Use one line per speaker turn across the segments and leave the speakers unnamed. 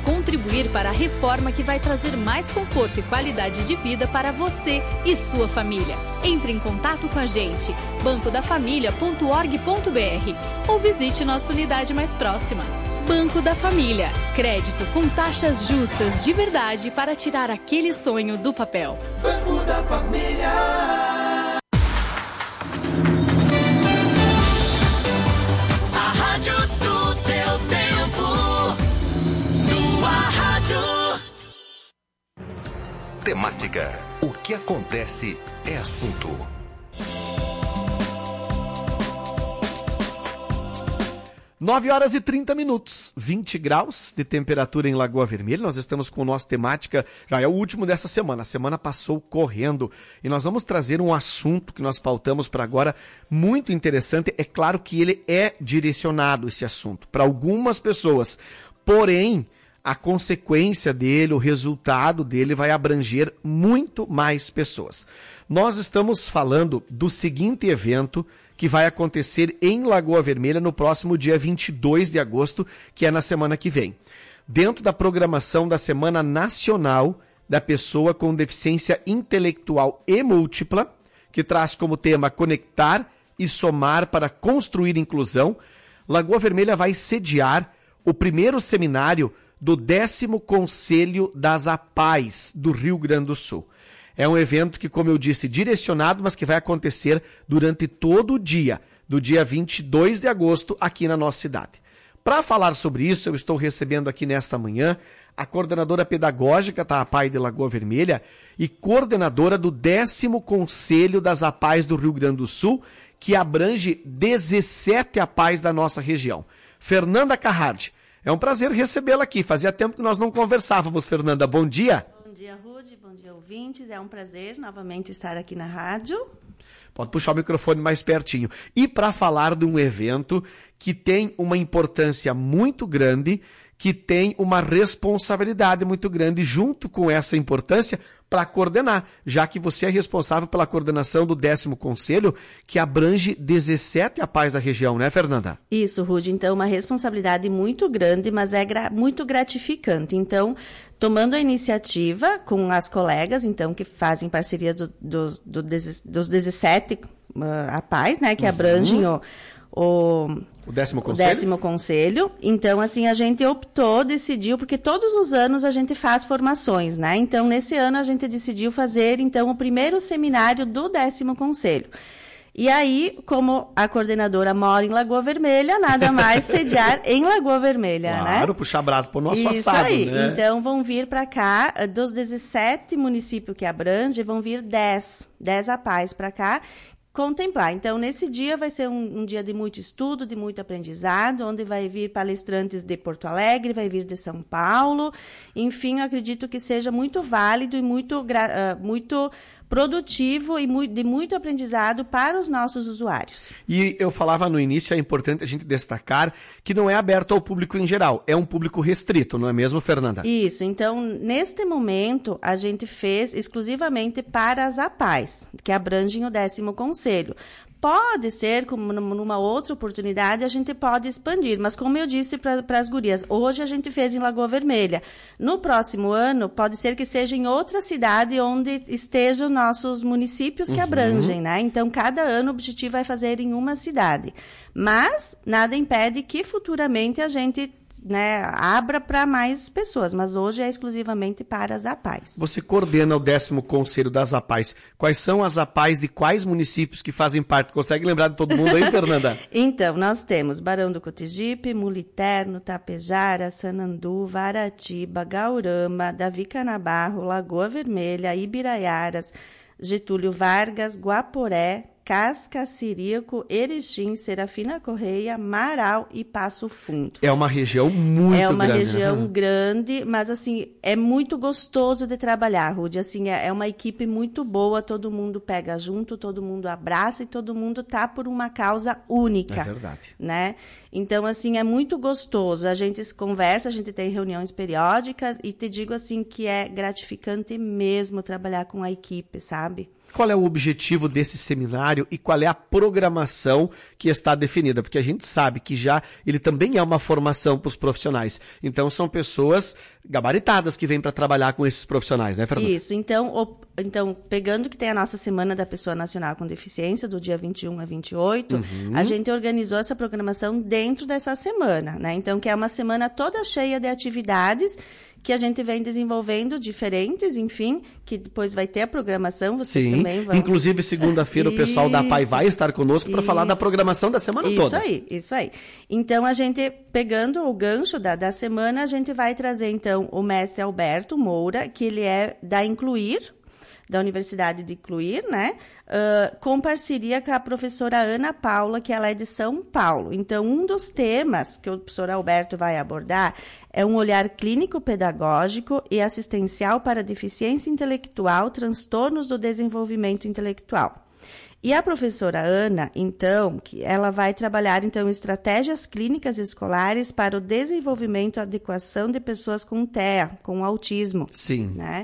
contribuir para a reforma que vai trazer mais conforto e qualidade de vida para você e sua família. Entre em contato com a gente, bancodafamilia.org.br ou visite nossa unidade mais próxima. Banco da Família. Crédito com taxas justas de verdade para tirar aquele sonho do papel.
Banco da Família. A rádio do teu tempo. Tua rádio.
Temática. O que acontece é assunto.
9h30, 20 graus de temperatura em Lagoa Vermelha. Nós estamos com a nossa temática, já é o último dessa semana. A semana passou correndo e nós vamos trazer um assunto que nós pautamos para agora muito interessante. É claro que ele é direcionado, esse assunto, para algumas pessoas. Porém, a consequência dele, o resultado dele vai abranger muito mais pessoas. Nós estamos falando do seguinte evento que vai acontecer em Lagoa Vermelha no próximo dia 22 de agosto, que é na semana que vem. Dentro da programação da Semana Nacional da Pessoa com Deficiência Intelectual e Múltipla, que traz como tema Conectar e Somar para Construir Inclusão, Lagoa Vermelha vai sediar o primeiro seminário do 10º Conselho das APAES do Rio Grande do Sul. É um evento que, como eu disse, direcionado, mas que vai acontecer durante todo o dia, do dia 22 de agosto, aqui na nossa cidade. Para falar sobre isso, eu estou recebendo aqui nesta manhã a coordenadora pedagógica da APAE de Lagoa Vermelha e coordenadora do 10º Conselho das APAES do Rio Grande do Sul, que abrange 17 APAES da nossa região. Fernanda Carrardi, é um prazer recebê-la aqui. Fazia tempo que nós não conversávamos, Fernanda. Bom dia.
Bom dia, Rude. Bom dia, ouvintes. É um prazer novamente estar aqui na rádio.
Pode puxar o microfone mais pertinho. E para falar de um evento que tem uma importância muito grande, que tem uma responsabilidade muito grande junto com essa importância para coordenar, já que você é responsável pela coordenação do 10º Conselho, que abrange 17 APAES da região, né, Fernanda?
Isso, Rude. Então, uma responsabilidade muito grande, mas é muito gratificante. Então, tomando a iniciativa com as colegas, então, que fazem parceria dos 17 APAES, né, que abrangem o
10º Conselho?
O 10º Conselho. Então, assim, a gente decidiu, porque todos os anos a gente faz formações, né? Então, nesse ano a gente decidiu fazer, então, o primeiro seminário do 10º Conselho. E aí, como a coordenadora mora em Lagoa Vermelha, nada mais sediar em Lagoa Vermelha,
claro,
né?
Claro, puxar brasa para o nosso
Isso
assado,
aí.
né?
Então, vão vir para cá, dos 17 municípios que abrange, vão vir 10 APAES para cá, contemplar. Então, nesse dia vai ser um dia de muito estudo, de muito aprendizado, onde vai vir palestrantes de Porto Alegre, vai vir de São Paulo. Enfim, eu acredito que seja muito válido e muito produtivo e de muito aprendizado para os nossos usuários.
E eu falava no início, é importante a gente destacar que não é aberto ao público em geral, é um público restrito, não é mesmo, Fernanda?
Isso, então, neste momento, a gente fez exclusivamente para as APAES, que abrangem o 10º Conselho. Pode ser, como numa outra oportunidade, a gente pode expandir, mas como eu disse para as gurias, hoje a gente fez em Lagoa Vermelha. No próximo ano, pode ser que seja em outra cidade onde estejam nossos municípios que abrangem, né? Então, cada ano o objetivo é fazer em uma cidade. Mas nada impede que futuramente a gente, né, abra para mais pessoas, mas hoje é exclusivamente para as APAES.
Você coordena o 10º Conselho das APAES. Quais são as APAES de quais municípios que fazem parte? Consegue lembrar de todo mundo aí, Fernanda?
Então, nós temos Barão do Cotigipe, Muliterno, Tapejara, Sananduva, Aratiba, Gaurama, Davi Canabarro, Lagoa Vermelha, Ibiraiaras, Getúlio Vargas, Guaporé, Cascacirico, Erechim, Serafina Correia, Marau e Passo Fundo.
É uma região muito grande.
É uma região grande, mas assim, é muito gostoso de trabalhar, Rude. Assim, é uma equipe muito boa, todo mundo pega junto, todo mundo abraça e todo mundo tá por uma causa única.
É verdade.
Né? Então, assim, é muito gostoso. A gente se conversa, a gente tem reuniões periódicas e te digo assim que é gratificante mesmo trabalhar com a equipe, sabe?
Qual é o objetivo desse seminário e qual é a programação que está definida? Porque a gente sabe que já ele também é uma formação para os profissionais. Então, são pessoas gabaritadas que vêm para trabalhar com esses profissionais, né, Fernanda?
Isso. Então, pegando que tem a nossa Semana da Pessoa Nacional com Deficiência, do dia 21 a 28, a gente organizou essa programação dentro dessa semana, né? Então, que é uma semana toda cheia de atividades que a gente vem desenvolvendo diferentes, enfim, que depois vai ter a programação, você
Sim,
também vai...
inclusive segunda-feira o pessoal da APAI vai estar conosco para falar da programação da semana toda.
Isso aí. Então, a gente, pegando o gancho da semana, a gente vai trazer, então, o mestre Alberto Moura, que ele é da Incluir, da Universidade de Incluir, né? Com parceria com a professora Ana Paula, que ela é de São Paulo. Então, um dos temas que o professor Alberto vai abordar é um olhar clínico-pedagógico e assistencial para deficiência intelectual, transtornos do desenvolvimento intelectual. E a professora Ana, então, que ela vai trabalhar, então, estratégias clínicas escolares para o desenvolvimento e adequação de pessoas com TEA, com autismo.
Sim.
Né?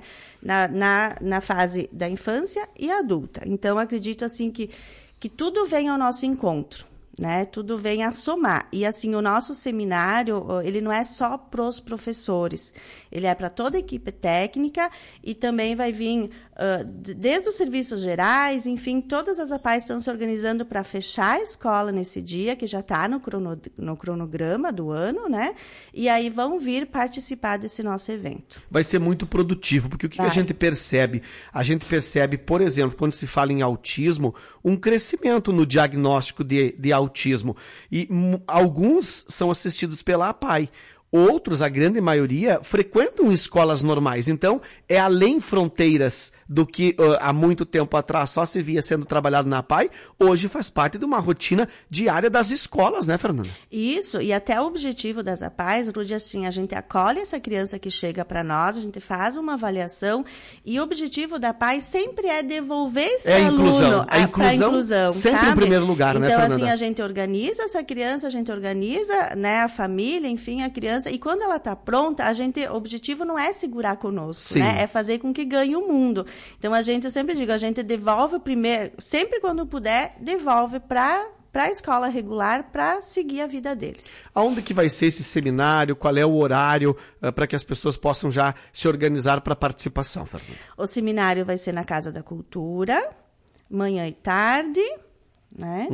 Na fase da infância e adulta. Então, acredito, assim, que tudo vem ao nosso encontro. Né? Tudo vem a somar. E, assim, o nosso seminário, ele não é só para os professores. Ele é para toda a equipe técnica e também vai vir desde os serviços gerais, enfim, todas as APAES estão se organizando para fechar a escola nesse dia, que já está no cronograma do ano, né? E aí vão vir participar desse nosso evento.
Vai ser muito produtivo, porque o que a gente percebe? A gente percebe, por exemplo, quando se fala em autismo, um crescimento no diagnóstico de autismo. E alguns são assistidos pela APAI. Outros, a grande maioria, frequentam escolas normais. Então, é além fronteiras do que há muito tempo atrás só se via sendo trabalhado na APAI. Hoje faz parte de uma rotina diária das escolas, né, Fernanda?
Isso, e até o objetivo das APAES, Rudy, assim, a gente acolhe essa criança que chega para nós, a gente faz uma avaliação e o objetivo da APAI sempre é devolver esse aluno para a inclusão,
sempre
sabe?
Em primeiro lugar, né, Fernanda?
Então, assim, a gente organiza essa criança, a gente organiza, né, a família, enfim, a criança. E quando ela está pronta, o objetivo não é segurar conosco, né? É fazer com que ganhe o mundo. Então, a gente, eu sempre digo, a gente devolve primeiro, sempre quando puder, devolve para a escola regular para seguir a vida deles.
Aonde que vai ser esse seminário? Qual é o horário para que as pessoas possam já se organizar para a participação, Fernanda?
O seminário vai ser na Casa da Cultura, manhã e tarde, né?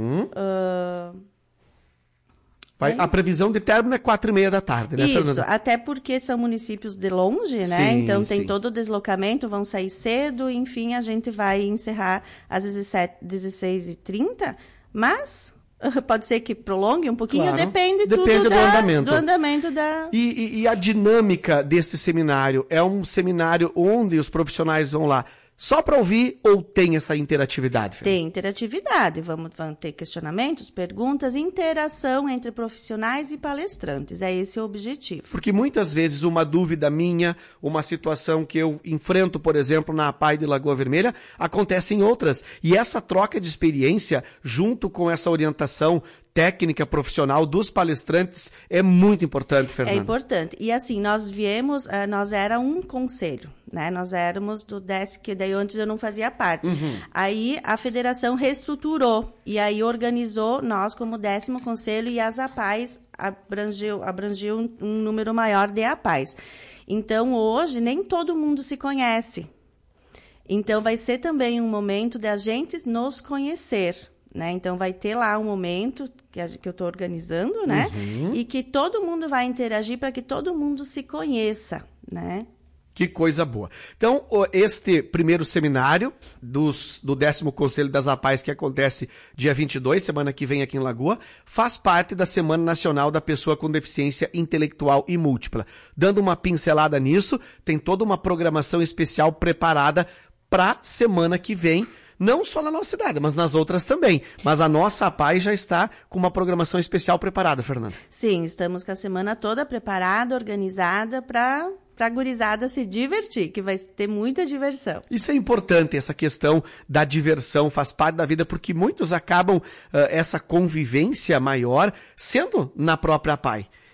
A previsão de término é 4h30 da tarde, né, Fernanda?
Isso, até porque são municípios de longe, né?
Sim,
então tem
sim.
todo o deslocamento, vão sair cedo, enfim, a gente vai encerrar às 16h30, mas pode ser que prolongue um pouquinho,
Claro.
depende
do
andamento da...
E a dinâmica desse seminário? É um seminário onde os profissionais vão lá só para ouvir ou tem essa interatividade?
Tem interatividade, vão ter questionamentos, perguntas, interação entre profissionais e palestrantes, é esse o objetivo.
Porque muitas vezes uma dúvida minha, uma situação que eu enfrento, por exemplo, na APAI de Lagoa Vermelha, acontece em outras. E essa troca de experiência, junto com essa orientação técnica profissional dos palestrantes, é muito importante, Fernanda.
É importante. E assim, nós era um conselho, né? Nós éramos do 10, que daí antes eu não fazia parte. Aí a federação reestruturou e aí organizou nós como 10º conselho e as APAES abrangiu um número maior de APAES. Então, hoje, nem todo mundo se conhece. Então, vai ser também um momento de a gente nos conhecer, né? Então, vai ter lá um momento que eu estou organizando, né? E que todo mundo vai interagir para que todo mundo se conheça, né?
Que coisa boa. Então, este primeiro seminário do 10º Conselho das APAES, que acontece dia 22, semana que vem aqui em Lagoa, faz parte da Semana Nacional da Pessoa com Deficiência Intelectual e Múltipla. Dando uma pincelada nisso, tem toda uma programação especial preparada para a semana que vem, não só na nossa cidade, mas nas outras também. Mas a nossa APAI já está com uma programação especial preparada, Fernanda.
Sim, estamos com a semana toda preparada, organizada para a gurizada se divertir, que vai ter muita diversão.
Isso é importante, essa questão da diversão, faz parte da vida, porque muitos acabam essa convivência maior sendo na própria APAI.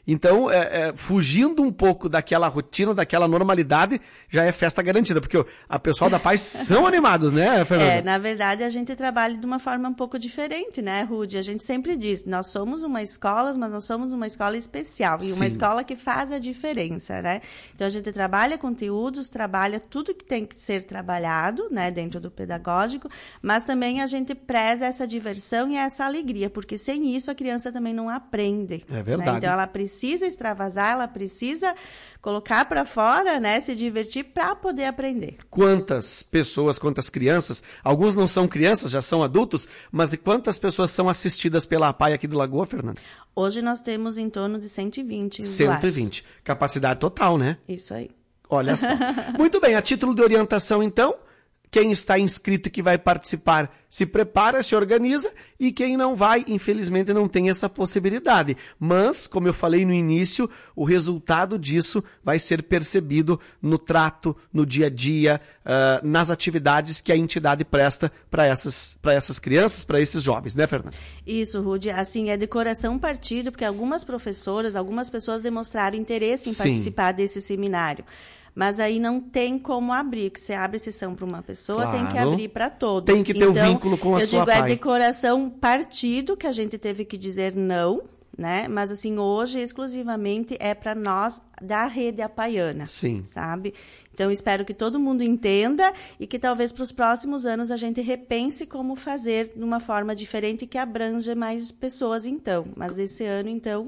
Então, fugindo um pouco daquela rotina, daquela normalidade, já é festa garantida, porque a pessoal da paz são animados, né, Fernanda?
Na verdade, a gente trabalha de uma forma um pouco diferente, né, Rudy? A gente sempre diz, nós somos uma escola, mas nós somos uma escola especial, e uma escola que faz a diferença, né? Então, a gente trabalha conteúdos, trabalha tudo que tem que ser trabalhado, né, dentro do pedagógico, mas também a gente preza essa diversão e essa alegria, porque sem isso a criança também não aprende.
É verdade.
Né? Então, ela precisa extravasar, ela precisa colocar para fora, né, se divertir para poder aprender.
Quantas pessoas, quantas crianças, alguns não são crianças, já são adultos, mas e quantas pessoas são assistidas pela APAE aqui de Lagoa, Fernanda?
Hoje nós temos em torno de 120
120.
usuários.
Capacidade total, né?
Isso aí.
Olha só. Muito bem, a título de orientação, então, quem está inscrito e que vai participar se prepara, se organiza, e quem não vai, infelizmente, não tem essa possibilidade. Mas, como eu falei no início, o resultado disso vai ser percebido no trato, no dia a dia, nas atividades que a entidade presta para essas crianças, para esses jovens, né, Fernanda?
Isso, Rudy. Assim, é de coração partido, porque algumas professoras, algumas pessoas demonstraram interesse em participar desse seminário. Mas aí não tem como abrir, que você abre sessão para uma pessoa, tem que abrir para todos.
Tem que ter o vínculo com a sua
APAE. Eu digo,
APAE.
É de coração partido que a gente teve que dizer não, né? Mas assim, hoje exclusivamente é para nós da rede apaiana.
Sim.
Sabe? Então, espero que todo mundo entenda e que talvez para os próximos anos a gente repense como fazer de uma forma diferente que abranja mais pessoas, então. Mas esse ano, então,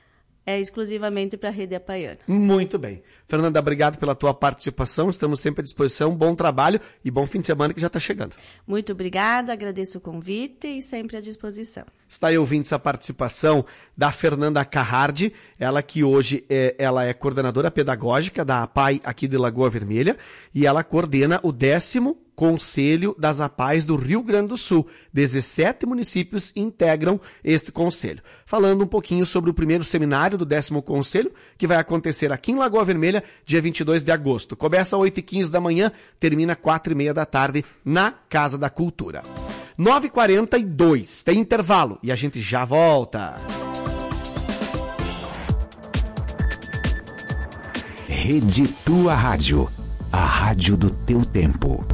é exclusivamente para a rede apaiana.
Muito bem. Fernanda, obrigado pela tua participação. Estamos sempre à disposição. Bom trabalho e bom fim de semana que já está chegando.
Muito obrigada, agradeço o convite e sempre à disposição.
Está aí ouvindo essa participação da Fernanda Carrardi, ela que hoje ela é coordenadora pedagógica da APAE aqui de Lagoa Vermelha e ela coordena o 10º Conselho das APAEs do Rio Grande do Sul. 17 municípios integram este conselho. Falando um pouquinho sobre o primeiro seminário do 10º Conselho, que vai acontecer aqui em Lagoa Vermelha, dia 22 de agosto. Começa às 8h15 da manhã, termina às 4h30 da tarde na Casa da Cultura. 9h42, tem intervalo e a gente já volta.
Rede Tua Rádio, a rádio do teu tempo.